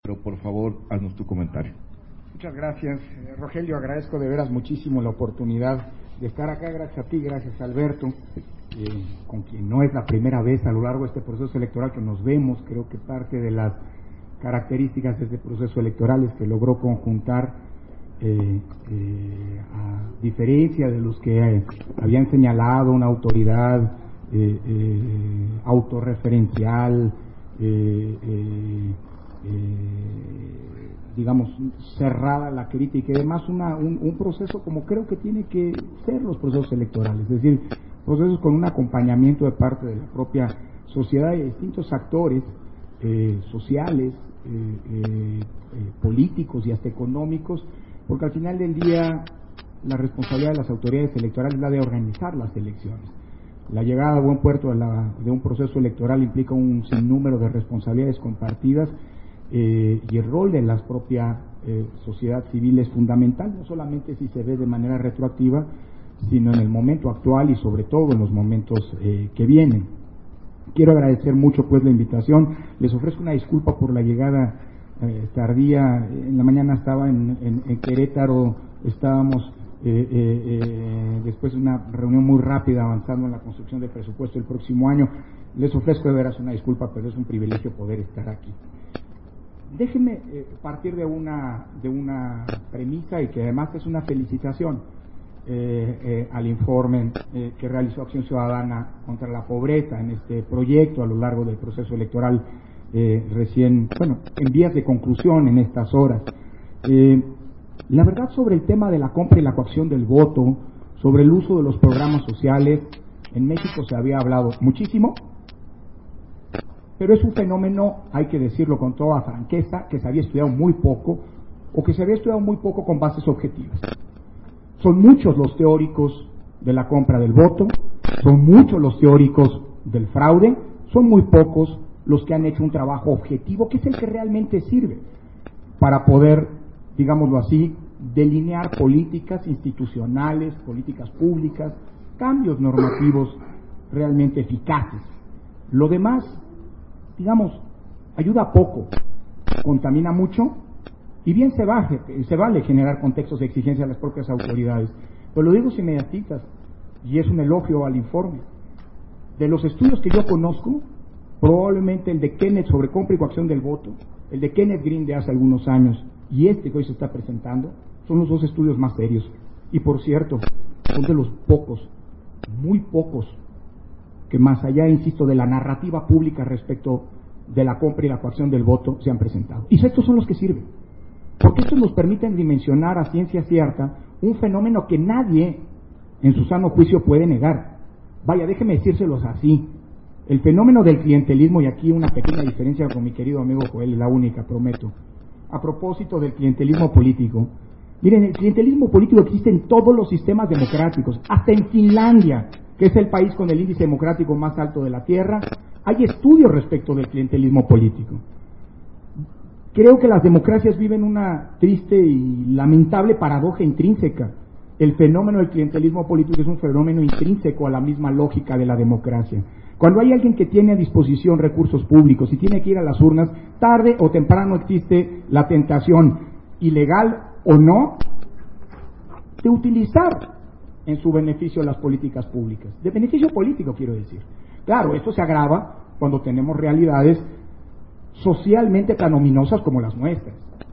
pero por favor, haznos tu comentario. Muchas gracias, Rogelio. Agradezco de veras muchísimo la oportunidad de estar acá. Gracias a ti, gracias a Alberto, con quien no es la primera vez a lo largo de este proceso electoral que nos vemos. Creo que parte de las características de este proceso electoral es que logró conjuntar, a diferencia de los que habían señalado una autoridad autorreferencial, digamos, cerrada la crítica y demás, un proceso como creo que tiene que ser los procesos electorales, es decir, procesos con un acompañamiento de parte de la propia sociedad y de distintos actores sociales, políticos y hasta económicos, porque al final del día la responsabilidad de las autoridades electorales es la de organizar las elecciones. La llegada a buen puerto de un proceso electoral implica un sinnúmero de responsabilidades compartidas, y el rol de la propia sociedad civil es fundamental, no solamente si se ve de manera retroactiva, sino en el momento actual y sobre todo en los momentos que vienen. Quiero agradecer mucho pues la invitación. Les ofrezco una disculpa por la llegada tardía. En la mañana estaba en Querétaro, estábamos después de una reunión muy rápida avanzando en la construcción del presupuesto del próximo año. Les ofrezco de veras una disculpa, pero es un privilegio poder estar aquí. Déjenme partir de una premisa y que además es una felicitación al informe que realizó Acción Ciudadana contra la Pobreza en este proyecto a lo largo del proceso electoral recién, en vías de conclusión en estas horas. La verdad sobre el tema de la compra y la coacción del voto, sobre el uso de los programas sociales, en México se había hablado muchísimo, pero es un fenómeno, hay que decirlo con toda franqueza, que se había estudiado muy poco, o que se había estudiado muy poco con bases objetivas. Son muchos los teóricos de la compra del voto, son muchos los teóricos del fraude, son muy pocos los que han hecho un trabajo objetivo, que es el que realmente sirve para poder, digámoslo así, delinear políticas institucionales, políticas públicas, cambios normativos realmente eficaces. Lo demás, digamos, ayuda poco, contamina mucho, y bien se vale generar contextos de exigencia a las propias autoridades. Pero lo digo sin mediatitas, y es un elogio al informe. De los estudios que yo conozco, probablemente el de Kenneth sobre compra y coacción del voto, el de Kenneth Green de hace algunos años, y este que hoy se está presentando, son los dos estudios más serios. Y por cierto, son de los pocos, muy pocos, que más allá, insisto, de la narrativa pública respecto de la compra y la coacción del voto se han presentado. Y estos son los que sirven, porque estos nos permiten dimensionar a ciencia cierta un fenómeno que nadie en su sano juicio puede negar. Vaya, déjeme decírselos así. El fenómeno del clientelismo, y aquí una pequeña diferencia con mi querido amigo Joel, la única, prometo. A propósito del clientelismo político, miren, el clientelismo político existe en todos los sistemas democráticos, hasta en Finlandia, que es el país con el índice democrático más alto de la Tierra. Hay estudios respecto del clientelismo político. Creo que las democracias viven una triste y lamentable paradoja intrínseca. El fenómeno del clientelismo político es un fenómeno intrínseco a la misma lógica de la democracia. Cuando hay alguien que tiene a disposición recursos públicos y tiene que ir a las urnas, tarde o temprano existe la tentación, ilegal o no, de utilizar en su beneficio las políticas públicas. De beneficio político, quiero decir. Claro, esto se agrava cuando tenemos realidades socialmente tan ominosas como las nuestras.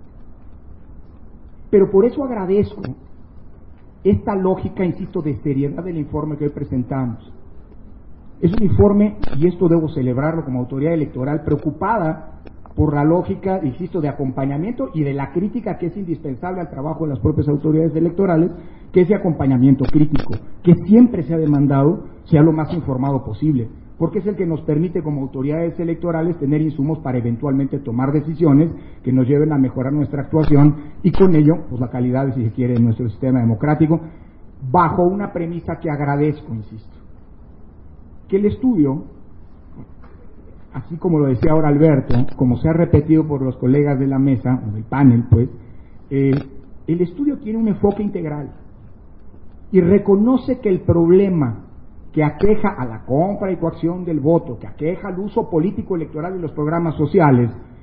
Pero por eso agradezco esta lógica, insisto, de seriedad del informe que hoy presentamos. Es un informe, y esto debo celebrarlo como autoridad electoral, preocupada por la lógica, insisto, de acompañamiento y de la crítica que es indispensable al trabajo de las propias autoridades electorales, que ese acompañamiento crítico, que siempre se ha demandado, sea lo más informado posible, porque es el que nos permite como autoridades electorales tener insumos para eventualmente tomar decisiones que nos lleven a mejorar nuestra actuación y con ello, pues la calidad, si se quiere, de nuestro sistema democrático, bajo una premisa que agradezco, insisto, que el estudio, así como lo decía ahora Alberto, como se ha repetido por los colegas de la mesa, o del panel, pues, el estudio tiene un enfoque integral y reconoce que el problema que aqueja a la compra y coacción del voto, que aqueja al uso político electoral de los programas sociales,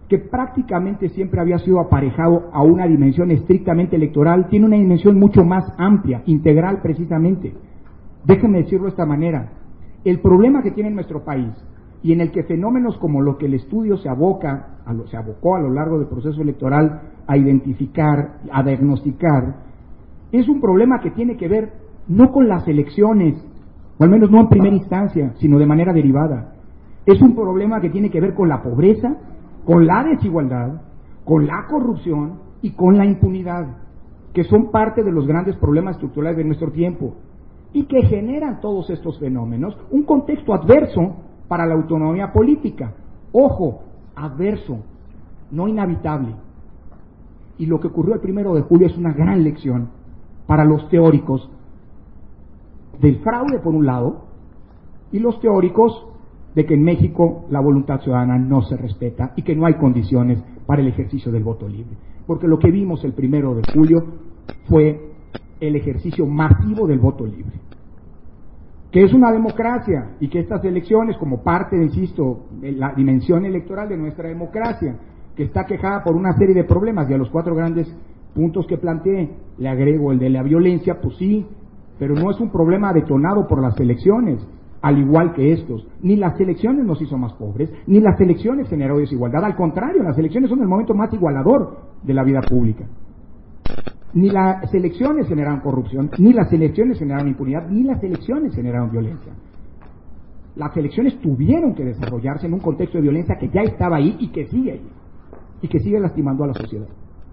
que prácticamente siempre había sido aparejado a una dimensión estrictamente electoral, tiene una dimensión mucho más amplia, integral precisamente. Déjenme decirlo de esta manera, el problema que tiene nuestro país y en el que fenómenos como lo que el estudio se abocó a lo largo del proceso electoral a identificar, a diagnosticar, es un problema que tiene que ver no con las elecciones, o al menos no en primera instancia, sino de manera derivada. Es un problema que tiene que ver con la pobreza, con la desigualdad, con la corrupción y con la impunidad, que son parte de los grandes problemas estructurales de nuestro tiempo y que generan todos estos fenómenos un contexto adverso para la autonomía política. Ojo, adverso, no inhabitable. Y lo que ocurrió el 1 de julio es una gran lección para los teóricos del fraude por un lado y los teóricos de que en México la voluntad ciudadana no se respeta y que no hay condiciones para el ejercicio del voto libre. Porque lo que vimos el 1 de julio fue el ejercicio masivo del voto libre, que es una democracia y que estas elecciones, como parte, insisto, de la dimensión electoral de nuestra democracia, que está quejada por una serie de problemas, y a los 4 grandes puntos que planteé le agrego el de la violencia, pues sí, pero no es un problema detonado por las elecciones, al igual que estos. Ni las elecciones nos hizo más pobres, ni las elecciones generó desigualdad, al contrario, las elecciones son el momento más igualador de la vida pública. Ni las elecciones generaron corrupción, ni las elecciones generaron impunidad, ni las elecciones generaron violencia. Las elecciones tuvieron que desarrollarse en un contexto de violencia que ya estaba ahí y que sigue ahí, y que sigue lastimando a la sociedad.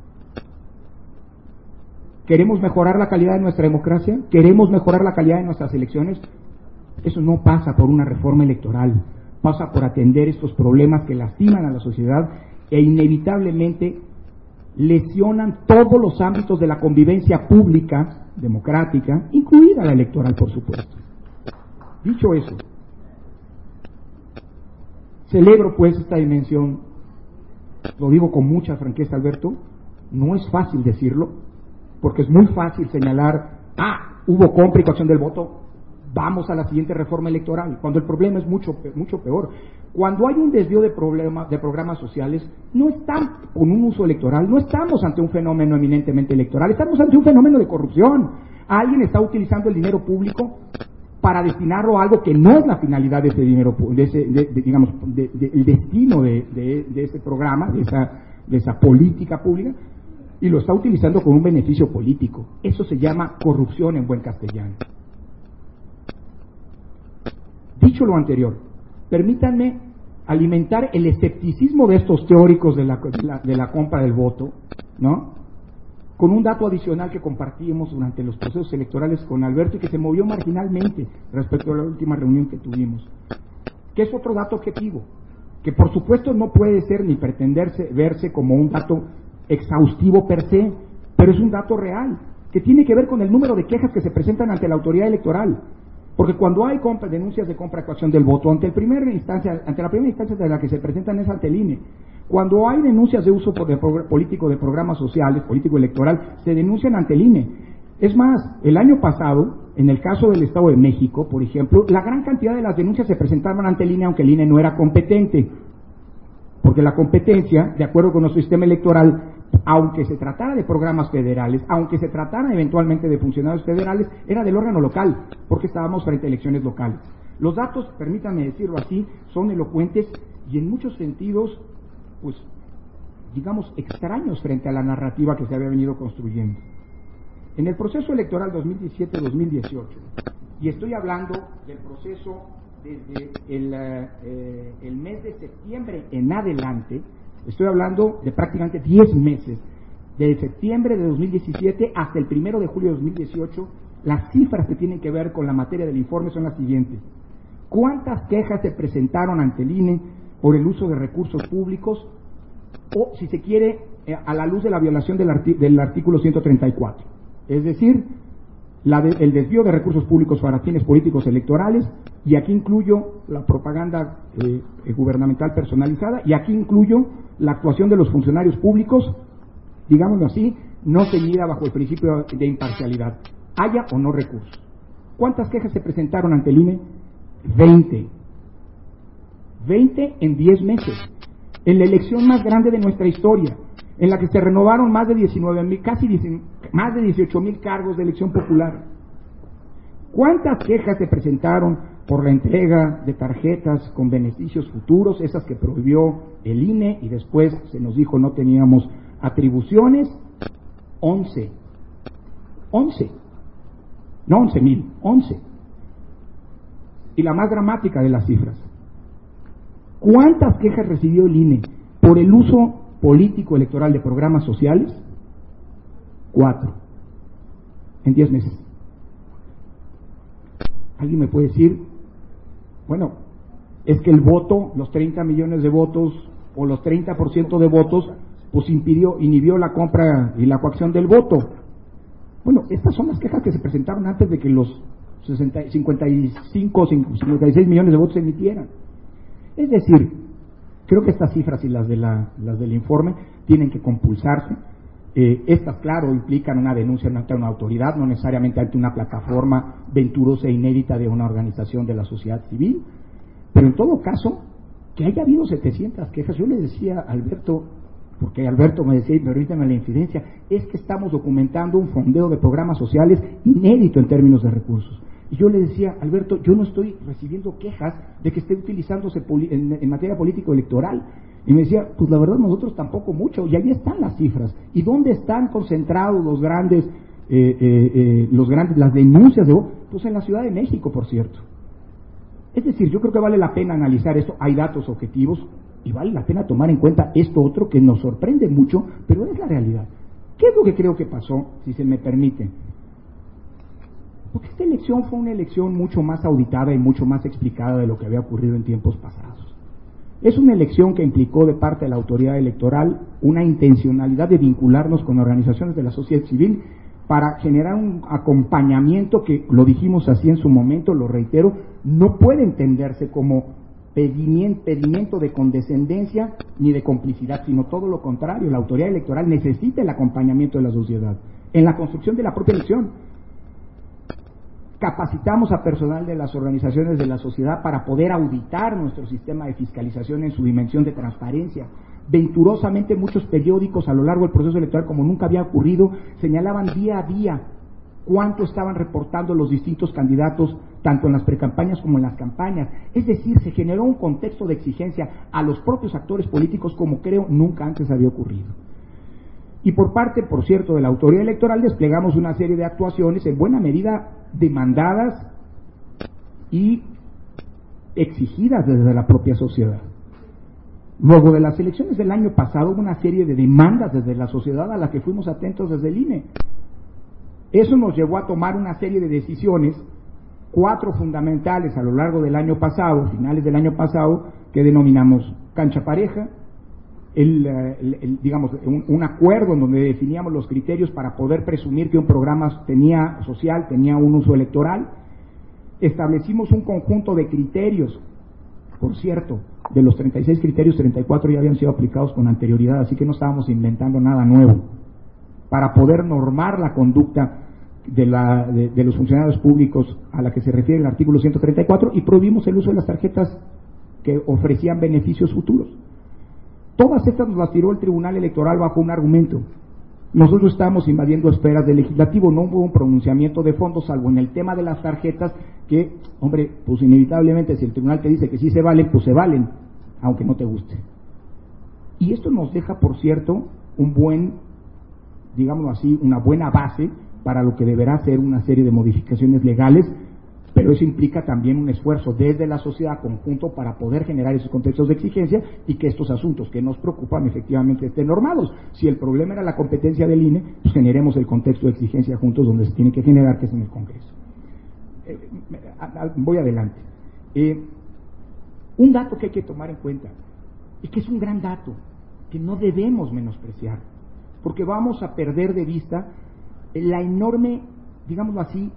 ¿Queremos mejorar la calidad de nuestra democracia? ¿Queremos mejorar la calidad de nuestras elecciones? Eso no pasa por una reforma electoral, pasa por atender estos problemas que lastiman a la sociedad e inevitablemente lesionan todos los ámbitos de la convivencia pública, democrática, incluida la electoral, por supuesto. Dicho eso, celebro pues esta dimensión, lo digo con mucha franqueza, Alberto, no es fácil decirlo, porque es muy fácil señalar, hubo compra y coacción del voto, vamos a la siguiente reforma electoral, cuando el problema es mucho peor. Cuando hay un desvío de programas sociales, no estamos con un uso electoral, no estamos ante un fenómeno eminentemente electoral, estamos ante un fenómeno de corrupción. Alguien está utilizando el dinero público para destinarlo a algo que no es la finalidad de ese dinero, el destino de ese programa, de esa política pública, y lo está utilizando con un beneficio político. Eso se llama corrupción en buen castellano. Dicho lo anterior, permítanme alimentar el escepticismo de estos teóricos de la compra del voto, ¿no? Con un dato adicional que compartimos durante los procesos electorales con Alberto y que se movió marginalmente respecto a la última reunión que tuvimos, que es otro dato objetivo, que por supuesto no puede ser ni pretenderse verse como un dato exhaustivo per se, pero es un dato real, que tiene que ver con el número de quejas que se presentan ante la autoridad electoral. Porque cuando hay denuncias de compra y coacción del voto, ante la primera instancia de la que se presentan es ante el INE. Cuando hay denuncias de uso político de programas sociales, político electoral, se denuncian ante el INE. Es más, el año pasado, en el caso del Estado de México, por ejemplo, la gran cantidad de las denuncias se presentaban ante el INE, aunque el INE no era competente. Porque la competencia, de acuerdo con nuestro sistema electoral, aunque se tratara de programas federales, aunque se tratara eventualmente de funcionarios federales, era del órgano local, porque estábamos frente a elecciones locales. Los datos, permítanme decirlo así, son elocuentes y en muchos sentidos, pues, digamos, extraños frente a la narrativa que se había venido construyendo. En el proceso electoral 2017-2018, y estoy hablando del proceso desde el mes de septiembre en adelante, estoy hablando de prácticamente 10 meses, de septiembre de 2017 hasta el 1 de julio de 2018, las cifras que tienen que ver con la materia del informe son las siguientes. ¿Cuántas quejas se presentaron ante el INE por el uso de recursos públicos? O, si se quiere, a la luz de la violación del artículo 134. Es decir, el desvío de recursos públicos para fines políticos electorales, y aquí incluyo la propaganda gubernamental personalizada, y aquí incluyo la actuación de los funcionarios públicos, digámoslo así, no ceñida bajo el principio de imparcialidad, haya o no recursos. ¿Cuántas quejas se presentaron ante el INE? 20 en 10 meses. en la elección más grande de nuestra historia, en la que se renovaron más de 19,000, más de 18,000 cargos de elección popular. ¿Cuántas quejas se presentaron por la entrega de tarjetas con beneficios futuros, esas que prohibió el INE y después se nos dijo no teníamos atribuciones? 11. No 11,000, 11. Y la más dramática de las cifras: ¿cuántas quejas recibió el INE por el uso político electoral de programas sociales? 4. En 10 meses. ¿Alguien me puede decir, bueno, es que el voto, los 30 millones de votos o los 30% de votos, pues inhibió la compra y la coacción del voto? Bueno, estas son las quejas que se presentaron antes de que los 56 millones de votos se emitieran. Es decir, creo que estas cifras y las del informe tienen que compulsarse. Estas, claro, implican una denuncia ante una autoridad, no necesariamente ante una plataforma venturosa e inédita de una organización de la sociedad civil, pero en todo caso, que haya habido 700 quejas. Yo le decía a Alberto, porque Alberto me decía, y permítame la infidencia, es que estamos documentando un fondeo de programas sociales inédito en términos de recursos. Y yo le decía, Alberto, yo no estoy recibiendo quejas de que esté utilizándose en materia político-electoral. Y me decía, pues la verdad nosotros tampoco mucho, y ahí están las cifras. ¿Y dónde están concentrados las denuncias de voto? Pues en la Ciudad de México, por cierto. Es decir, yo creo que vale la pena analizar esto. Hay datos objetivos y vale la pena tomar en cuenta esto otro que nos sorprende mucho, pero es la realidad. ¿Qué es lo que creo que pasó, si se me permite? Porque esta elección fue una elección mucho más auditada y mucho más explicada de lo que había ocurrido en tiempos pasados. Es una elección que implicó de parte de la autoridad electoral una intencionalidad de vincularnos con organizaciones de la sociedad civil para generar un acompañamiento que, lo dijimos así en su momento, lo reitero, no puede entenderse como pedimento de condescendencia ni de complicidad, sino todo lo contrario. La autoridad electoral necesita el acompañamiento de la sociedad en la construcción de la propia elección. Capacitamos a personal de las organizaciones de la sociedad para poder auditar nuestro sistema de fiscalización en su dimensión de transparencia. Venturosamente muchos periódicos a lo largo del proceso electoral, como nunca había ocurrido, señalaban día a día cuánto estaban reportando los distintos candidatos, tanto en las precampañas como en las campañas. Es decir, se generó un contexto de exigencia a los propios actores políticos como creo nunca antes había ocurrido. Y por parte, por cierto, de la autoridad electoral desplegamos una serie de actuaciones en buena medida demandadas y exigidas desde la propia sociedad. Luego de las elecciones del año pasado hubo una serie de demandas desde la sociedad a la que fuimos atentos desde el INE. Eso nos llevó a tomar una serie de decisiones, 4 fundamentales a lo largo del año pasado, finales del año pasado, que denominamos cancha pareja, digamos, un acuerdo en donde definíamos los criterios para poder presumir que un programa social tenía un uso electoral. Establecimos un conjunto de criterios, por cierto, de los 36 criterios, 34 ya habían sido aplicados con anterioridad, así que no estábamos inventando nada nuevo, para poder normar la conducta de los funcionarios públicos a la que se refiere el artículo 134, y prohibimos el uso de las tarjetas que ofrecían beneficios futuros. Todas estas nos las tiró el Tribunal Electoral bajo un argumento: nosotros estamos invadiendo esferas del legislativo. No hubo un pronunciamiento de fondo, salvo en el tema de las tarjetas, que, hombre, pues inevitablemente si el tribunal te dice que sí se valen, pues se valen, aunque no te guste. Y esto nos deja, por cierto, digámoslo así, una buena base para lo que deberá ser una serie de modificaciones legales, pero eso implica también un esfuerzo desde la sociedad conjunto para poder generar esos contextos de exigencia y que estos asuntos que nos preocupan efectivamente estén normados. Si el problema era la competencia del INE, pues generemos el contexto de exigencia juntos donde se tiene que generar, que es en el Congreso. Voy adelante. Un dato que hay que tomar en cuenta, y que es un gran dato, que no debemos menospreciar, porque vamos a perder de vista la enorme, digámoslo así,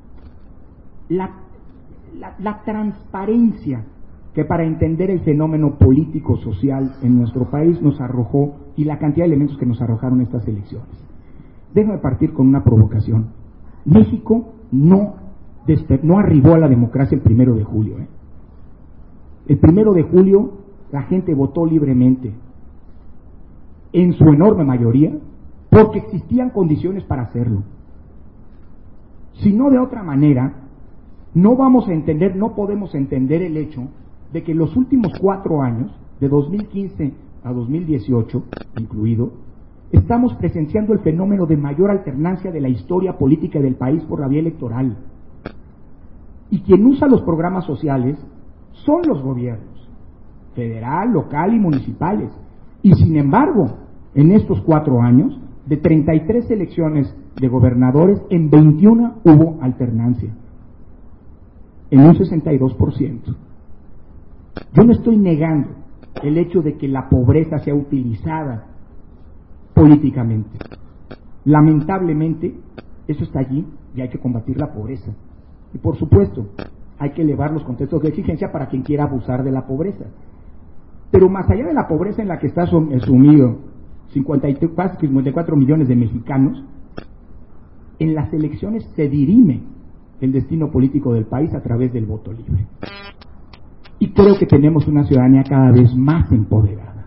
la transparencia que para entender el fenómeno político-social en nuestro país nos arrojó, y la cantidad de elementos que nos arrojaron estas elecciones. Déjame partir con una provocación. México no arribó a la democracia el 1 de julio. El 1 de julio la gente votó libremente, en su enorme mayoría, porque existían condiciones para hacerlo. Si no, de otra manera, no podemos entender el hecho de que en los últimos 4 años, de 2015 a 2018 incluido, estamos presenciando el fenómeno de mayor alternancia de la historia política del país por la vía electoral. Y quien usa los programas sociales son los gobiernos, federal, local y municipales. Y sin embargo, en estos 4 años, de 33 elecciones de gobernadores, en 21 hubo alternancia, en un 62%. Yo no estoy negando el hecho de que la pobreza sea utilizada políticamente. Lamentablemente, eso está allí y hay que combatir la pobreza. Y por supuesto, hay que elevar los contextos de exigencia para quien quiera abusar de la pobreza. Pero más allá de la pobreza en la que está sumido 54 millones de mexicanos, en las elecciones se dirime el destino político del país a través del voto libre. Y creo que tenemos una ciudadanía cada vez más empoderada.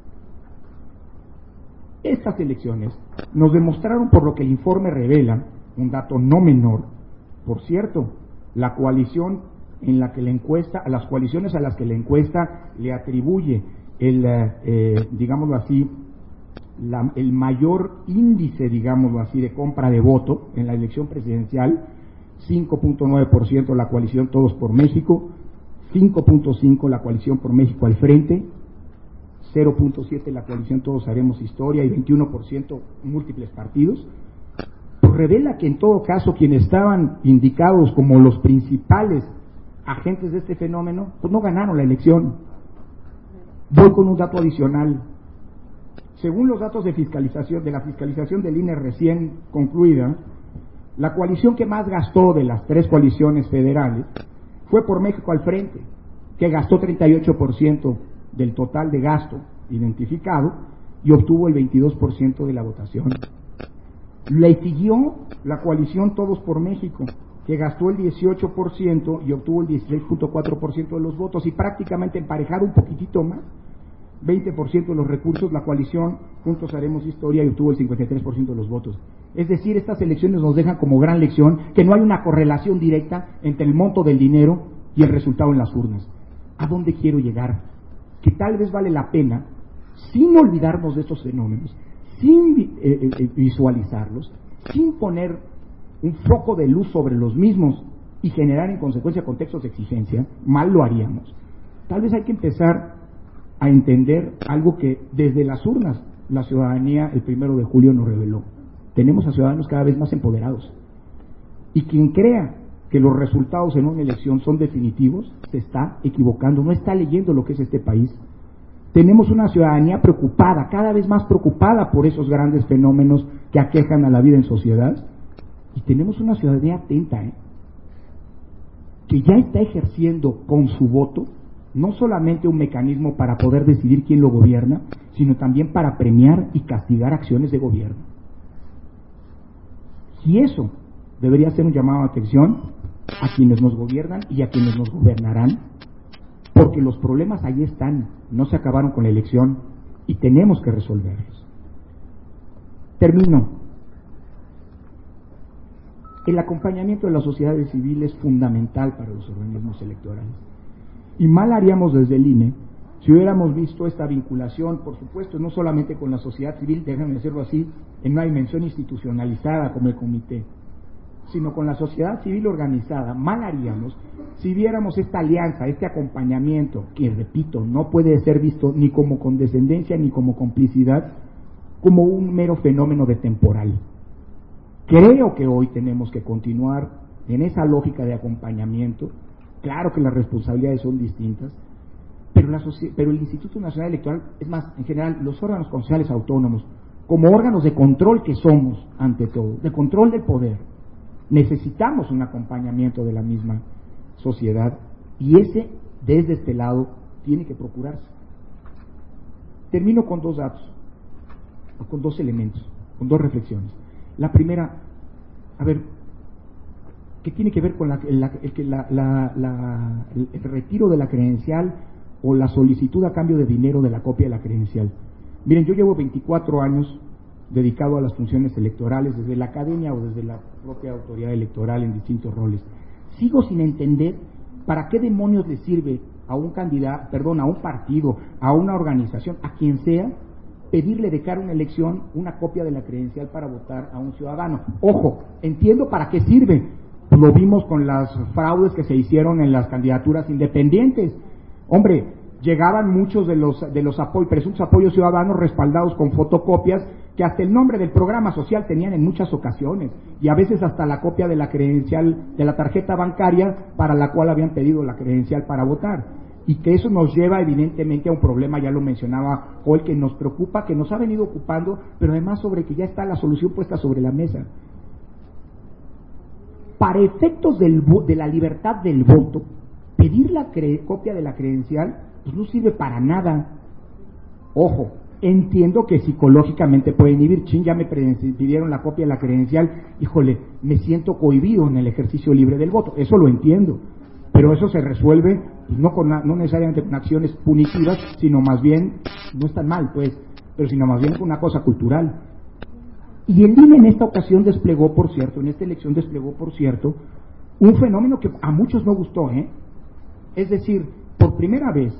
Estas elecciones nos demostraron, por lo que el informe revela, un dato no menor. Por cierto, la coalición en la que la encuesta, a las coaliciones a las que la encuesta le atribuye digámoslo así, el mayor índice, digámoslo así, de compra de voto en la elección presidencial, 5.9% la coalición Todos por México, 5.5% la coalición por México al Frente, 0.7% la coalición Todos Haremos Historia y 21% múltiples partidos, pues revela que en todo caso quienes estaban indicados como los principales agentes de este fenómeno, pues no ganaron la elección. Voy con un dato adicional. Según los datos de la fiscalización del INE recién concluida, la coalición que más gastó de las 3 coaliciones federales fue por México al Frente, que gastó 38% del total de gasto identificado y obtuvo el 22% de la votación. Le siguió la coalición Todos por México, que gastó el 18% y obtuvo el 16.4% de los votos, y prácticamente emparejado un poquitito más, 20% de los recursos, la coalición Juntos Haremos Historia, y obtuvo el 53% de los votos. Es decir, estas elecciones nos dejan como gran lección que no hay una correlación directa entre el monto del dinero y el resultado en las urnas. ¿A dónde quiero llegar? Que tal vez vale la pena, sin olvidarnos de estos fenómenos, sin visualizarlos, sin poner un foco de luz sobre los mismos y generar en consecuencia contextos de exigencia, mal lo haríamos. Tal vez hay que empezar a entender algo que desde las urnas la ciudadanía el 1 de julio nos reveló. Tenemos a ciudadanos cada vez más empoderados. Y quien crea que los resultados en una elección son definitivos, se está equivocando, no está leyendo lo que es este país. Tenemos una ciudadanía preocupada, cada vez más preocupada por esos grandes fenómenos que aquejan a la vida en sociedad. Y tenemos una ciudadanía atenta, que ya está ejerciendo con su voto no solamente un mecanismo para poder decidir quién lo gobierna, sino también para premiar y castigar acciones de gobierno. Y eso debería ser un llamado de atención a quienes nos gobiernan y a quienes nos gobernarán, porque los problemas ahí están, no se acabaron con la elección y tenemos que resolverlos. Termino. El acompañamiento de la sociedad civil es fundamental para los organismos electorales. Y mal haríamos desde el INE si hubiéramos visto esta vinculación, por supuesto, no solamente con la sociedad civil, déjenme decirlo así, en una dimensión institucionalizada como el comité, sino con la sociedad civil organizada. Mal haríamos si viéramos esta alianza, este acompañamiento, que, repito, no puede ser visto ni como condescendencia ni como complicidad, como un mero fenómeno de temporal. Creo que hoy tenemos que continuar en esa lógica de acompañamiento. Claro que las responsabilidades son distintas, pero el Instituto Nacional Electoral, es más, en general, los órganos concejales autónomos, como órganos de control que somos, ante todo, de control del poder, necesitamos un acompañamiento de la misma sociedad, y ese, desde este lado, tiene que procurarse. Termino con 2 datos, con 2 elementos, con 2 reflexiones. La primera, ¿qué tiene que ver con el retiro de la credencial o la solicitud a cambio de dinero de la copia de la credencial. Miren, yo llevo 24 años dedicado a las funciones electorales, desde la academia o desde la propia autoridad electoral en distintos roles. Sigo sin entender para qué demonios le sirve a un candidato, a un partido, a una organización, a quien sea, pedirle de cara a una elección una copia de la credencial para votar a un ciudadano. Ojo, entiendo para qué sirve. Lo vimos con las fraudes que se hicieron en las candidaturas independientes. Hombre, llegaban muchos de los presuntos apoyos ciudadanos respaldados con fotocopias que hasta el nombre del programa social tenían en muchas ocasiones, y a veces hasta la copia de la credencial de la tarjeta bancaria para la cual habían pedido la credencial para votar. Y que eso nos lleva evidentemente a un problema, ya lo mencionaba Joel, que nos preocupa, que nos ha venido ocupando, pero además sobre que ya está la solución puesta sobre la mesa. Para efectos de la libertad del voto, pedir la copia de la credencial pues no sirve para nada. Ojo, entiendo que psicológicamente puede inhibir. Ya me pidieron la copia de la credencial, híjole, me siento cohibido en el ejercicio libre del voto. Eso lo entiendo, pero eso se resuelve pues, no necesariamente con acciones punitivas, sino más bien, no es tan mal pues, pero sino más bien con una cosa cultural. Y el INE en esta ocasión desplegó, por cierto, en esta elección desplegó, por cierto, un fenómeno que a muchos no gustó, Es decir, por primera vez,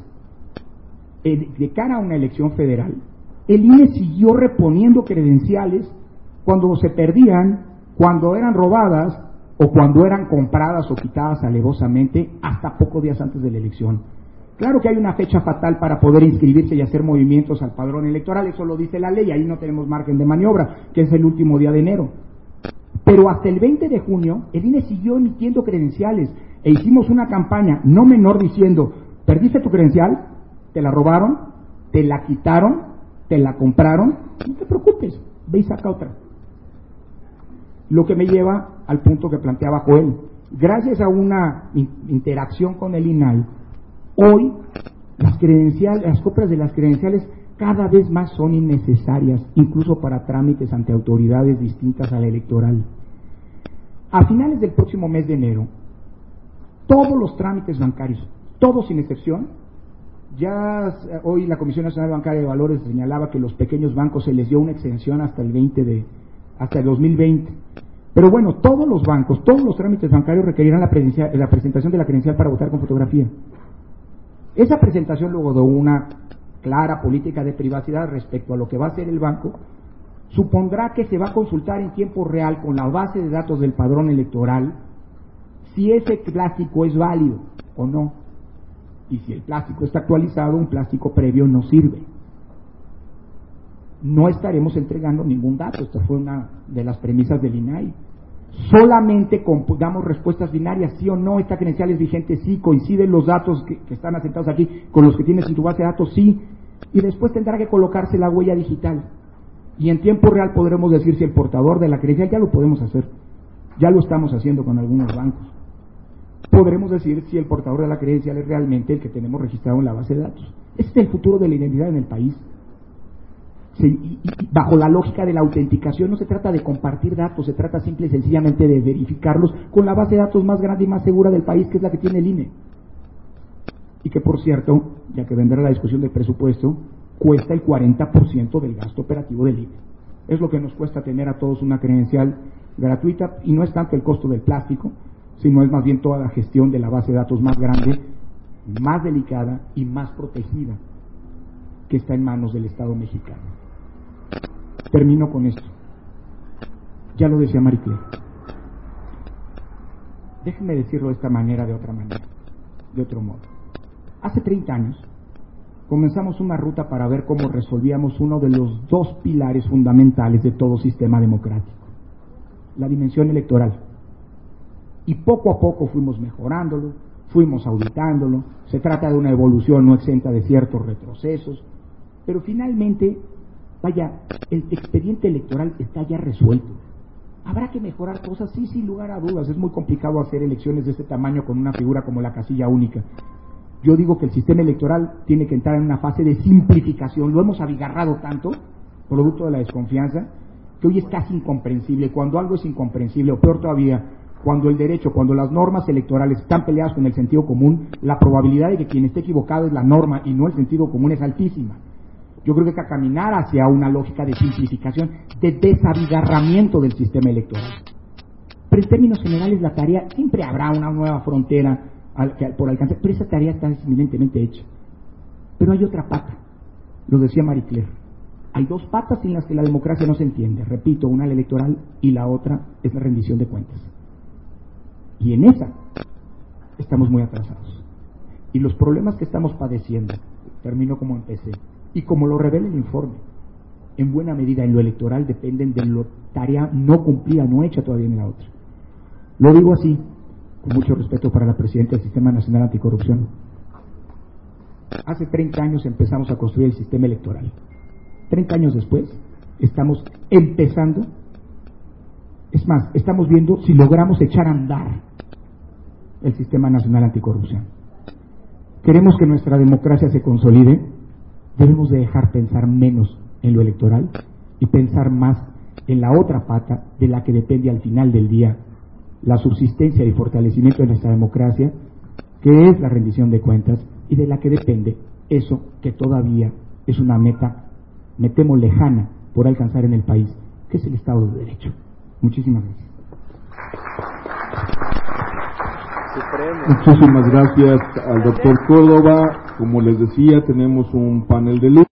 de cara a una elección federal, el INE siguió reponiendo credenciales cuando se perdían, cuando eran robadas o cuando eran compradas o quitadas alevosamente hasta pocos días antes de la elección. Claro que hay una fecha fatal para poder inscribirse y hacer movimientos al padrón electoral, eso lo dice la ley, ahí no tenemos margen de maniobra, que es el último día de enero. Pero hasta el 20 de junio, el INE siguió emitiendo credenciales e hicimos una campaña no menor diciendo, ¿perdiste tu credencial? ¿Te la robaron? ¿Te la quitaron? ¿Te la compraron? No te preocupes, ve y saca otra. Lo que me lleva al punto que planteaba Joel. Gracias a una interacción con el INAI, hoy las copias de las credenciales cada vez más son innecesarias, incluso para trámites ante autoridades distintas a la electoral. A finales del próximo mes de enero, todos los trámites bancarios, todos sin excepción, ya hoy la Comisión Nacional Bancaria de Valores señalaba que los pequeños bancos se les dio una exención hasta el 2020. Pero bueno, todos los bancos, todos los trámites bancarios requerirán la presentación de la credencial para votar con fotografía. Esa presentación, luego de una clara política de privacidad respecto a lo que va a hacer el banco, supondrá que se va a consultar en tiempo real con la base de datos del padrón electoral si ese plástico es válido o no. Y si el plástico está actualizado, un plástico previo no sirve. No estaremos entregando ningún dato, esta fue una de las premisas del INAI. Solamente damos respuestas binarias, sí o no, esta credencial es vigente, sí, coinciden los datos que están asentados aquí con los que tienes en tu base de datos, sí, y después tendrá que colocarse la huella digital. Y en tiempo real podremos decir si el portador de la credencial, ya lo podemos hacer, ya lo estamos haciendo con algunos bancos. Podremos decir si el portador de la credencial es realmente el que tenemos registrado en la base de datos. Este es el futuro de la identidad en el país. Y bajo la lógica de la autenticación no se trata de compartir datos, se trata simple y sencillamente de verificarlos con la base de datos más grande y más segura del país, que es la que tiene el INE. Y que, por cierto, ya que vendrá la discusión del presupuesto, cuesta el 40% del gasto operativo del INE. Es lo que nos cuesta tener a todos una credencial gratuita, y no es tanto el costo del plástico, sino es más bien toda la gestión de la base de datos más grande, más delicada y más protegida que está en manos del Estado mexicano. Termino con esto. Ya lo decía Marie Claire. Déjenme decirlo de esta manera, de otra manera, de otro modo. Hace 30 años comenzamos una ruta para ver cómo resolvíamos uno de los dos pilares fundamentales de todo sistema democrático, la dimensión electoral. Y poco a poco fuimos mejorándolo, fuimos auditándolo, se trata de una evolución no exenta de ciertos retrocesos, pero finalmente, vaya, el expediente electoral está ya resuelto. ¿Habrá que mejorar cosas? Sí, sin lugar a dudas, es muy complicado hacer elecciones de este tamaño con una figura como la casilla única. Yo digo que el sistema electoral tiene que entrar en una fase de simplificación, lo hemos abigarrado tanto, producto de la desconfianza, que hoy es casi incomprensible. Cuando algo es incomprensible, o peor todavía, cuando el derecho, cuando las normas electorales están peleadas con el sentido común, la probabilidad de que quien esté equivocado es la norma y no el sentido común es altísima. Yo creo que hay que caminar hacia una lógica de simplificación, de desabigarramiento del sistema electoral. Pero en términos generales la tarea, siempre habrá una nueva frontera por alcanzar, pero esa tarea está eminentemente hecha. Pero hay otra pata, lo decía Marie Claire. Hay dos patas sin las que la democracia no se entiende. Repito, una la electoral y la otra es la rendición de cuentas. Y en esa estamos muy atrasados. Y los problemas que estamos padeciendo, termino como empecé, y como lo revela el informe, en buena medida en lo electoral dependen de la tarea no cumplida, no hecha todavía en la otra. Lo digo así, con mucho respeto para la presidenta del Sistema Nacional Anticorrupción. Hace 30 años empezamos a construir el sistema electoral. 30 años después, estamos empezando, es más, estamos viendo si logramos echar a andar el Sistema Nacional Anticorrupción. Queremos que nuestra democracia se consolide, debemos de dejar pensar menos en lo electoral y pensar más en la otra pata de la que depende al final del día la subsistencia y fortalecimiento de nuestra democracia, que es la rendición de cuentas, y de la que depende eso que todavía es una meta, me temo lejana, por alcanzar en el país, que es el Estado de Derecho. Muchísimas gracias. Muchísimas gracias al doctor Córdoba. Como les decía, tenemos un panel de luz.